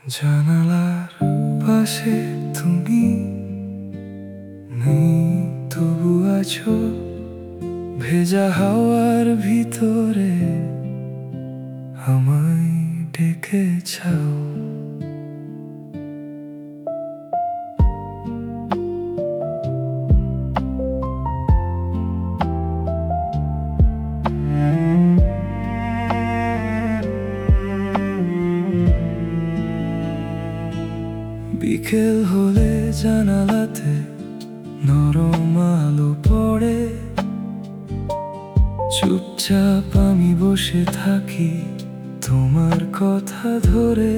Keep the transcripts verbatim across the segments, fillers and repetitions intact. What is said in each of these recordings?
জানালার পাশে তুমি নেই, তবু আছো ভেজা হাওয়ার ভিতরে, আমায় ডেকেছাও। বিকেল হলে জানালাতে নরম আলো পড়ে, চুপচাপ আমি বসে থাকি তোমার কথা ধরে।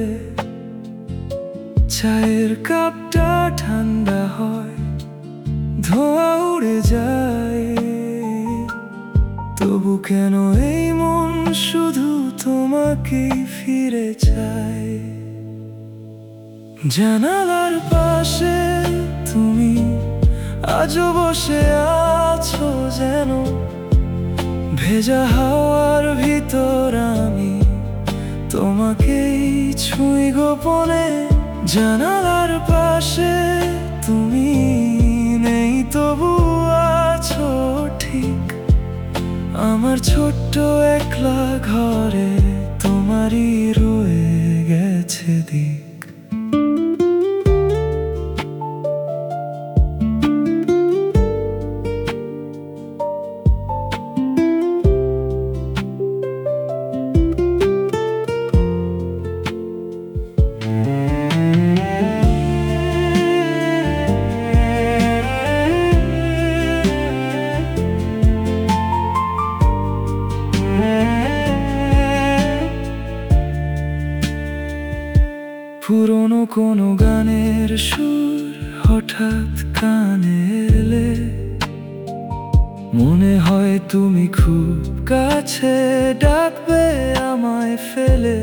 চায়ের কাপটা ঠান্ডা হয়, ধোঁয়া উড়ে যায়, তবু কেন এই মন শুধু তোমাকেই ফিরে চায়। জানালার পাশে তুমি আজও বসে আছো যেন, ভেজা হাওয়ার ভিতর আমি তোমাকেই ছুঁই গোপনে। জানালার পাশে তুমি নেই, তবু আছো ঠিক আমার ছোট্ট একলা ঘরে, তোমারই রয়ে গেছে দিক। পুরনো কোনো গানের সুর হঠাৎ কানে এলে, মনে হয় তুমি খুব কাছে ডাকবে আমায় ফেলে।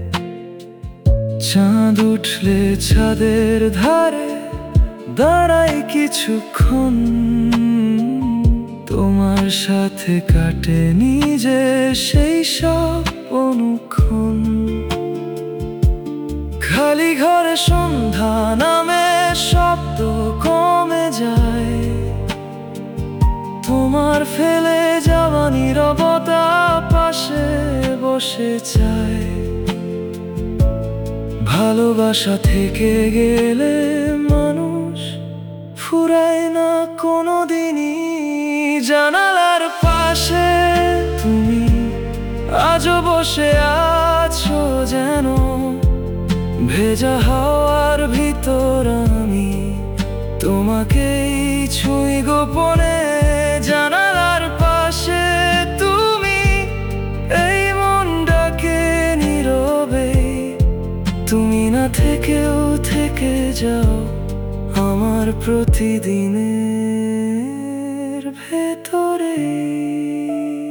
চাঁদ উঠলে ছাদের ধারে দাঁড়াই কিছুক্ষণ, তোমার সাথে কাটেনি যে সেই সব অনুক্ষণ। খালি ঘরে সন্ধ্যা নামে শব্দ কমে যায়, তোমার ফেলে যাওয়া নীরবতা পাশে বসে চায়। ভালোবাসা থেকে গেলে মানুষ ফুরায় না কোনোদিনই। জানালার পাশে তুমি আজও বসে আছো যেন, ভেজা হাওয়ার ভিতর আমি তোমাকেই ছুঁই গোপনে। জানালার পাশে তুমি এই মনটাকে নীরবে, তুমি না থেকেও থেকে যাও আমার প্রতিদিনের ভেতরে।